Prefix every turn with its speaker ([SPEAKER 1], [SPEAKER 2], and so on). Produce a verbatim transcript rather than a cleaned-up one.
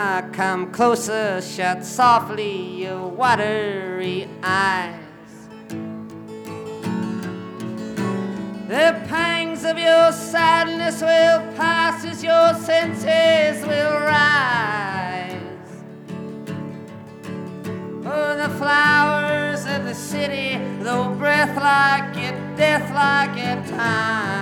[SPEAKER 1] Come closer, shut softly your watery eyes. The pangs of your sadness will pass as your senses will rise. Oh, the flowers of the city, though breath like it, death like at times.